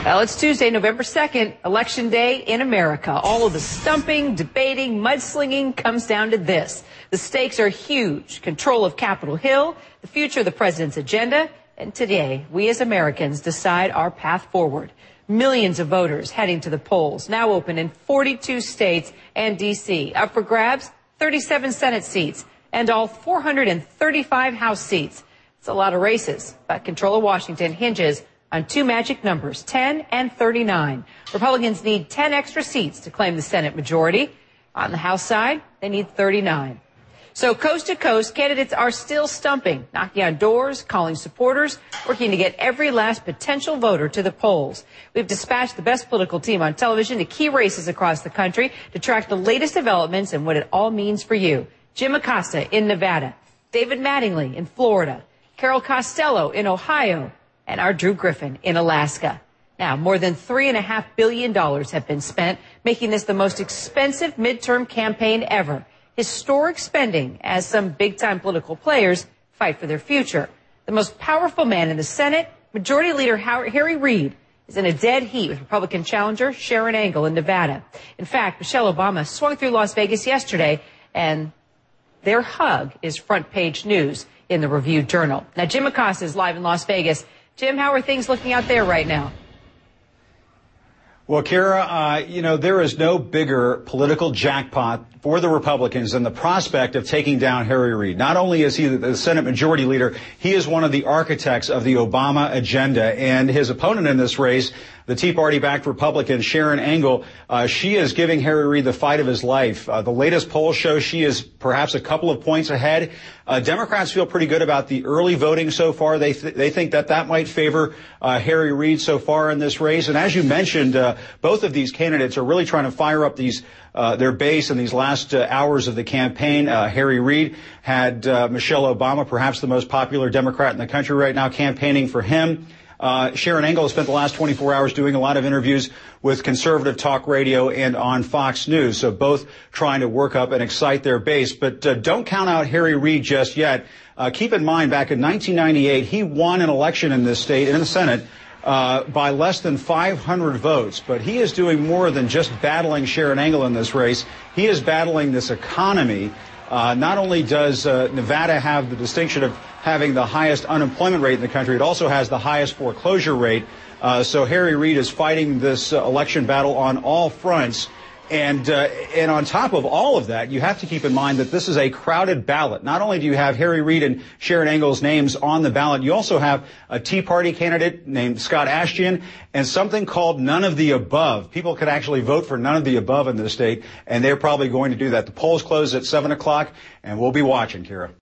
Well, it's Tuesday, November 2nd, Election Day in America. All of the stumping, debating, mudslinging comes down to this. The stakes are huge. Control of Capitol Hill, the future of the president's agenda, and today, we as Americans decide our path forward. Millions of voters heading to the polls, now open in 42 states and D.C. Up for grabs, 37 Senate seats and all 435 House seats. It's a lot of races, but control of Washington hinges on two magic numbers, 10 and 39. Republicans need 10 extra seats to claim the Senate majority. On the House side, they need 39. So coast to coast, candidates are still stumping, knocking on doors, calling supporters, working to get every last potential voter to the polls. We've dispatched the best political team on television to key races across the country to track the latest developments and what it all means for you. Jim Acosta in Nevada, David Mattingly in Florida, Carol Costello in Ohio, and our Drew Griffin in Alaska. Now, more than $3.5 billion have been spent, making this the most expensive midterm campaign ever. Historic spending as some big-time political players fight for their future. The most powerful man in the Senate, Majority Leader Harry Reid, is in a dead heat with Republican challenger Sharron Angle in Nevada. In fact, Michelle Obama swung through Las Vegas yesterday, and their hug is front-page news in the Review-Journal. Now, Jim Acosta is live in Las Vegas. Jim, how are things looking out there right now? Well, Kira, there is no bigger political jackpot for the Republicans than the prospect of taking down Harry Reid. Not only is he the Senate Majority Leader, he is one of the architects of the Obama agenda. And his opponent in this race, the Tea Party-backed Republican Sharron Angle, she is giving Harry Reid the fight of his life. The latest polls show she is perhaps a couple of points ahead. Democrats feel pretty good about the early voting so far. They think that might favor Harry Reid so far in this race. And as you mentioned, both of these candidates are really trying to fire up their base in these last hours of the campaign. Harry Reid had Michelle Obama, perhaps the most popular Democrat in the country right now, campaigning for him. Sharron Angle has spent the last 24 hours doing a lot of interviews with conservative talk radio and on Fox News, so both trying to work up and excite their base. But don't count out Harry Reid just yet. Keep in mind, back in 1998, he won an election in this state and in the Senate by less than 500 votes. But he is doing more than just battling Sharron Angle in this race. He is battling this economy. Not only does Nevada have the distinction of having the highest unemployment rate in the country, it also has the highest foreclosure rate. So Harry Reid is fighting this election battle on all fronts. And on top of all of that, you have to keep in mind that this is a crowded ballot. Not only do you have Harry Reid and Sharron Angle's names on the ballot, you also have a Tea Party candidate named Scott Ashton and something called none of the above. People could actually vote for none of the above in this state, and they're probably going to do that. The polls close at 7 o'clock, and we'll be watching, Kira.